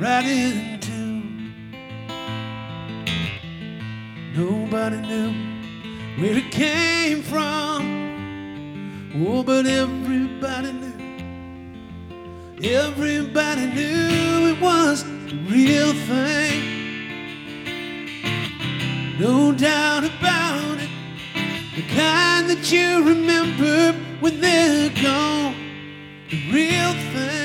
right into. Nobody knew where it came from. Oh, but everybody knew. Everybody knew it was the real thing. No doubt about it. The kind that you remember when they're gone. The real thing.